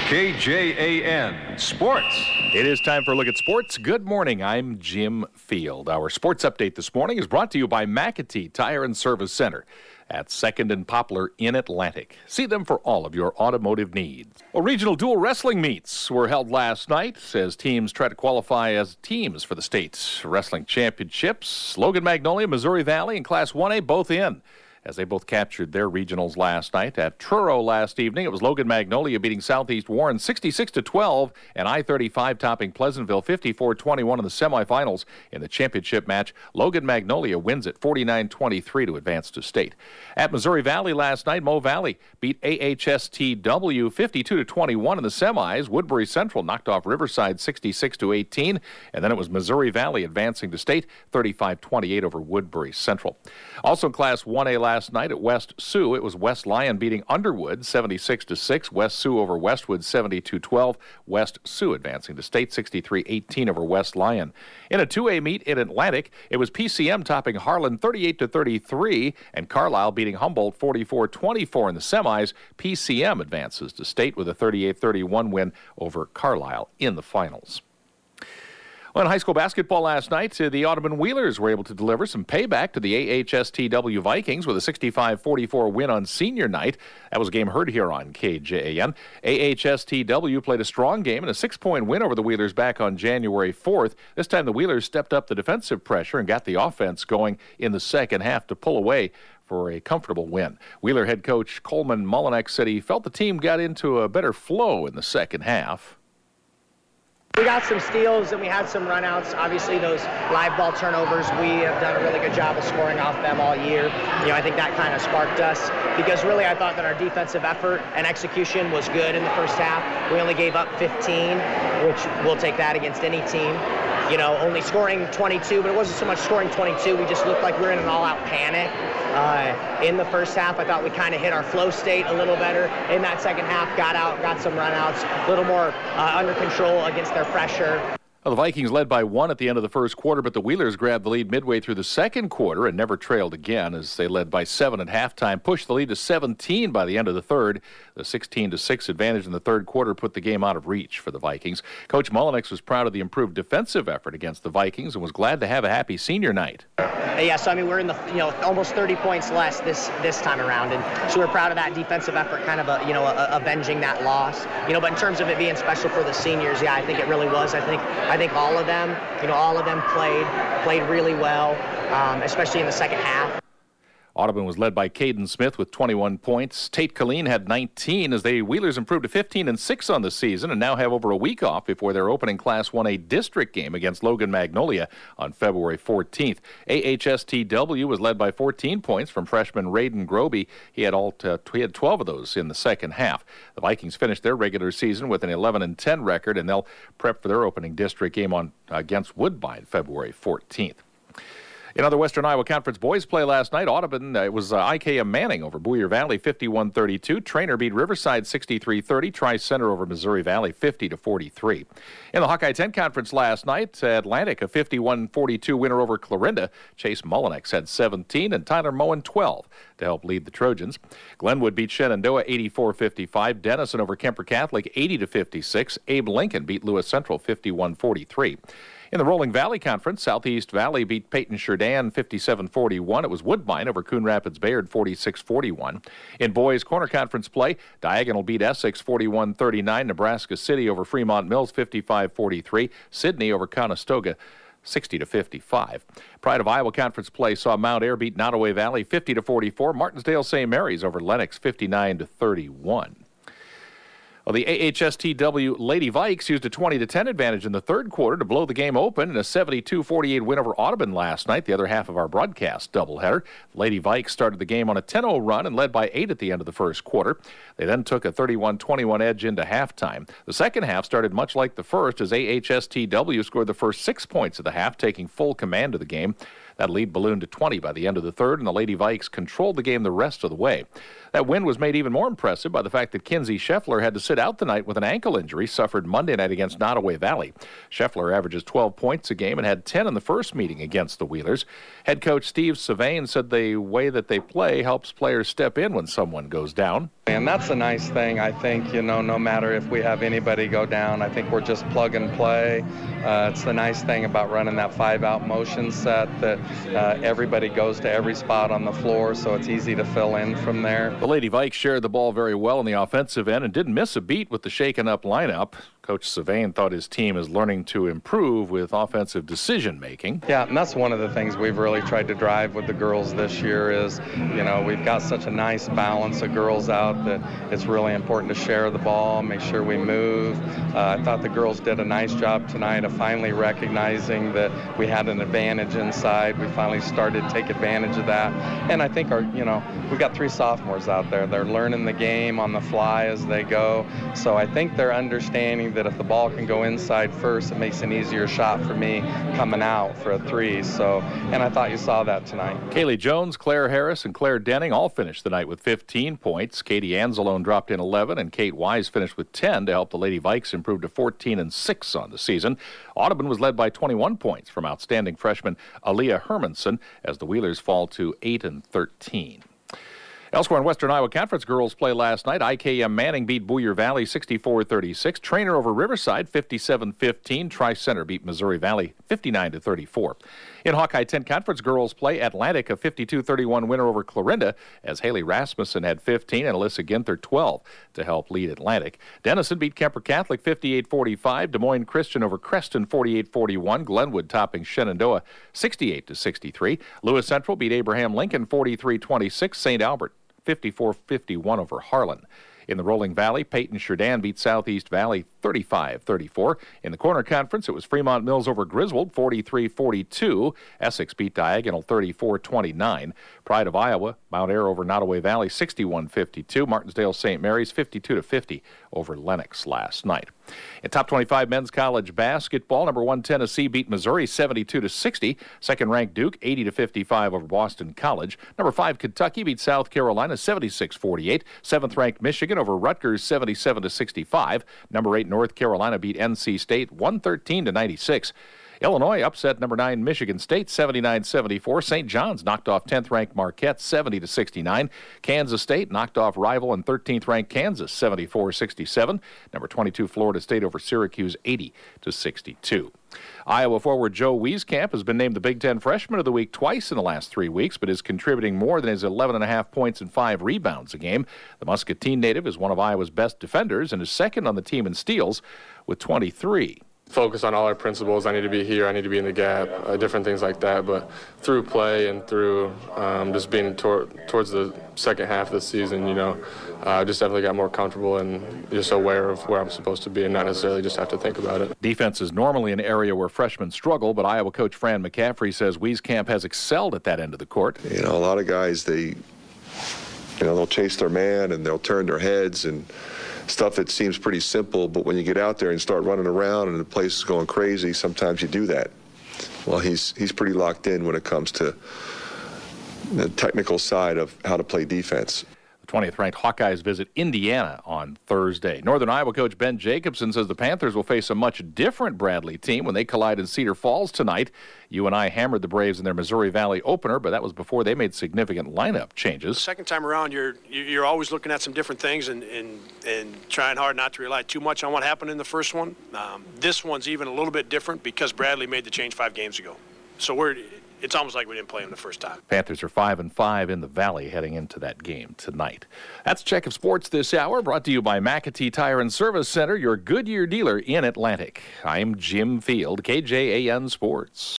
KJAN Sports. It is time for a look at sports. Good morning. I'm Jim Field. Our sports update this morning is brought to you by McAtee Tire and Service Center at 2nd and Poplar in Atlantic. See them for all of your automotive needs. Well, regional dual wrestling meets were held last night as teams try to qualify as teams for the state wrestling championships. Logan Magnolia, Missouri Valley, and Class 1A both in, as they both captured their regionals last night. At Truro last evening, it was Logan Magnolia beating Southeast Warren 66-12, and I-35 topping Pleasantville 54-21 in the semifinals. In the championship match, Logan Magnolia wins it 49-23 to advance to state. At Missouri Valley last night, Mo Valley beat AHSTW 52-21 in the semis. Woodbury Central knocked off Riverside 66-18, and then it was Missouri Valley advancing to state 35-28 over Woodbury Central. Also in Class 1A last night at West Sioux, it was West Lyon beating Underwood 76-6. West Sioux over Westwood 72-12. West Sioux advancing to state 63-18 over West Lyon. In a 2A meet in Atlantic, it was PCM topping Harlan 38-33 and Carlisle beating Humboldt 44-24 in the semis. PCM advances to state with a 38-31 win over Carlisle in the finals. Well, in high school basketball last night, the Audubon Wheelers were able to deliver some payback to the AHSTW Vikings with a 65-44 win on senior night. That was a game heard here on KJAN. AHSTW played a strong game and a 6-point win over the Wheelers back on January 4th. This time the Wheelers stepped up the defensive pressure and got the offense going in the second half to pull away for a comfortable win. Wheeler head coach Coleman Mullinex said he felt the team got into a better flow in the second half. We got some steals and we had some runouts. Obviously, those live ball turnovers, we have done a really good job of scoring off them all year. I think that kind of sparked us because really I thought that our defensive effort and execution was good in the first half. We only gave up 15, which we'll take that against any team. Only scoring 22, but it wasn't so much scoring 22. We just looked like we were in an all-out panic. In the first half, I thought we kind of hit our flow state a little better. In that second half, got some runouts, a little more under control against their pressure. Well, the Vikings led by 1 at the end of the first quarter, but the Wheelers grabbed the lead midway through the second quarter and never trailed again as they led by 7 at halftime, pushed the lead to 17 by the end of the third. The 16-6 advantage in the third quarter put the game out of reach for the Vikings. Coach Mullinex was proud of the improved defensive effort against the Vikings and was glad to have a happy senior night. Yeah, so we're in the almost 30 points less this time around, and so we're proud of that defensive effort, kind of avenging that loss. But in terms of it being special for the seniors, yeah, I think it really was. I think all of them, played really well, especially in the second half. Audubon was led by Caden Smith with 21 points. Tate Killeen had 19 as the Wheelers improved to 15-6 on the season and now have over a week off before their opening Class 1A district game against Logan Magnolia on February 14th. AHSTW was led by 14 points from freshman Raiden Groby. He had 12 of those in the second half. The Vikings finished their regular season with an 11-10 record, and they'll prep for their opening district game against Woodbine February 14th. In other Western Iowa Conference boys play last night, Audubon, it was IKM Manning over Boyer Valley 51-32. Trainer beat Riverside 63-30. Tri-Center over Missouri Valley 50-43. In the Hawkeye 10 Conference last night, Atlantic a 51-42 winner over Clarinda. Chase Mullinex had 17 and Tyler Moen 12 to help lead the Trojans. Glenwood beat Shenandoah 84-55. Denison over Kemper Catholic 80-56. Abe Lincoln beat Lewis Central 51-43. In the Rolling Valley Conference, Southeast Valley beat Peyton Sheridan 57-41. It was Woodbine over Coon Rapids Bayard 46-41. In boys corner conference play, Diagonal beat Essex 41-39. Nebraska City over Fremont Mills 55-43. Sidney over Conestoga 60-55. Pride of Iowa Conference play saw Mount Ayr beat Nottoway Valley 50-44. Martinsdale St. Mary's over Lennox 59-31. Well, the AHSTW Lady Vikes used a 20-10 advantage in the third quarter to blow the game open in a 72-48 win over Audubon last night, the other half of our broadcast doubleheader. Lady Vikes started the game on a 10-0 run and led by 8 at the end of the first quarter. They then took a 31-21 edge into halftime. The second half started much like the first as AHSTW scored the first 6 points of the half, taking full command of the game. That lead ballooned to 20 by the end of the third, and the Lady Vikes controlled the game the rest of the way. That win was made even more impressive by the fact that Kinsey Scheffler had to sit out the night with an ankle injury suffered Monday night against Nottoway Valley. Scheffler averages 12 points a game and had 10 in the first meeting against the Wheelers. Head coach Steve Savain said the way that they play helps players step in when someone goes down. And that's a nice thing, I think, no matter if we have anybody go down, I think we're just plug and play. It's the nice thing about running that 5-out motion set that everybody goes to every spot on the floor, so it's easy to fill in from there. The Lady Vikes shared the ball very well on the offensive end and didn't miss a beat with the shaken-up lineup. Coach Savain thought his team is learning to improve with offensive decision-making. Yeah, and that's one of the things we've really tried to drive with the girls this year is, we've got such a nice balance of girls out that it's really important to share the ball, make sure we move. I thought the girls did a nice job tonight of finally recognizing that we had an advantage inside. We finally started to take advantage of that. And I think we've got 3 sophomores out there. They're learning the game on the fly as they go. So I think they're understanding that if the ball can go inside first, it makes an easier shot for me coming out for a 3. So, and I thought you saw that tonight. Kaylee Jones, Claire Harris, and Claire Denning all finished the night with 15 points. Katie Anzalone dropped in 11, and Kate Wise finished with 10 to help the Lady Vikes improve to 14-6 on the season. Audubon was led by 21 points from outstanding freshman Aaliyah Hermanson as the Wheelers fall to 8-13. Elsewhere in Western Iowa Conference, girls play last night. IKM Manning beat Boyer Valley 64-36. Trainer over Riverside 57-15. Tri-Center beat Missouri Valley 59-34. In Hawkeye 10 Conference, girls play. Atlantic a 52-31 winner over Clarinda as Haley Rasmussen had 15 and Alyssa Ginther 12 to help lead Atlantic. Denison beat Kemper Catholic 58-45. Des Moines Christian over Creston 48-41. Glenwood topping Shenandoah 68-63. Lewis Central beat Abraham Lincoln 43-26. St. Albert 54-51 over Harlan. In the Rolling Valley, Peyton Sheridan beat Southeast Valley 35-34. In the Corner Conference, it was Fremont Mills over Griswold 43-42. Essex beat Diagonal 34-29. Pride of Iowa, Mount Ayr over Nottoway Valley 61-52. Martinsdale St. Mary's 52-50 over Lenox last night. In top 25 men's college basketball, number 1 Tennessee beat Missouri 72-60. Second-ranked Duke 80-55 over Boston College. Number 5 Kentucky beat South Carolina 76-48. Seventh-ranked Michigan over Rutgers 77-65. Number 8 North Carolina beat NC State 113-96. Illinois upset number 9 Michigan State 79-74. St. John's knocked off 10th-ranked Marquette 70-69. Kansas State knocked off rival and 13th-ranked Kansas 74-67. Number 22 Florida State over Syracuse 80-62. Iowa forward Joe Wieskamp has been named the Big Ten Freshman of the Week twice in the last 3 weeks, but is contributing more than his 11.5 points and 5 rebounds a game. The Muscatine native is one of Iowa's best defenders and is second on the team in steals with 23. Focus on all our principles. I need to be here, I need to be in the gap, different things like that. But through play and through just being towards the second half of the season, just definitely got more comfortable and just aware of where I'm supposed to be and not necessarily just have to think about it. Defense is normally an area where freshmen struggle, but Iowa coach Fran McCaffrey says Wieskamp has excelled at that end of the court. A lot of guys, they'll chase their man and they'll turn their heads and stuff that seems pretty simple, but when you get out there and start running around and the place is going crazy, sometimes you do that. Well, he's pretty locked in when it comes to the technical side of how to play defense. 20th-ranked Hawkeyes visit Indiana on Thursday. Northern Iowa coach Ben Jacobson says the Panthers will face a much different Bradley team when they collide in Cedar Falls tonight. UNI hammered the Braves in their Missouri Valley opener, but that was before they made significant lineup changes. Second time around, you're always looking at some different things and trying hard not to rely too much on what happened in the first one. This one's even a little bit different because Bradley made the change 5 games ago. So it's almost like we didn't play him the first time. Panthers are 5-5 in the Valley heading into that game tonight. That's Check of Sports this hour, brought to you by McAtee Tire and Service Center, your Goodyear dealer in Atlantic. I'm Jim Field, KJAN Sports.